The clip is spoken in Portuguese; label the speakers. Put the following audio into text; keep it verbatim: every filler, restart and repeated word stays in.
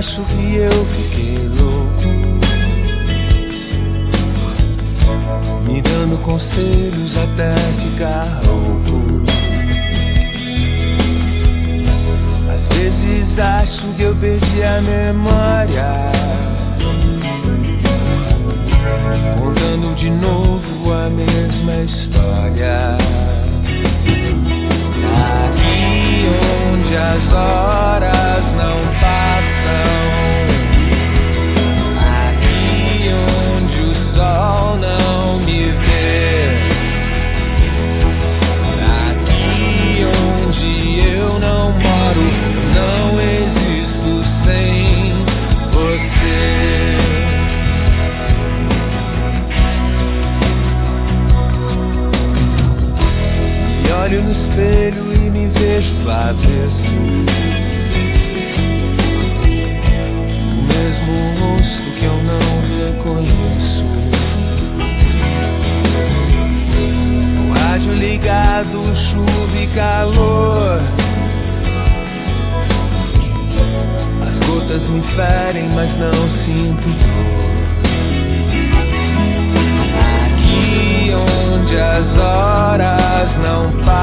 Speaker 1: acho que eu fiquei louco, me dando conselhos até ficar rouco. Às vezes acho que eu perdi a memória, contando de novo a mesma história. Aqui onde as horas não passam, aqui onde o sol não me vê, aqui onde eu não moro, não existo sem você. Me olho no espelho e me vejo do avesso, o mesmo rosto que eu não reconheço. O rádio ligado, chuva e calor, as gotas me ferem, mas não sinto dor. Aqui onde as horas não passam,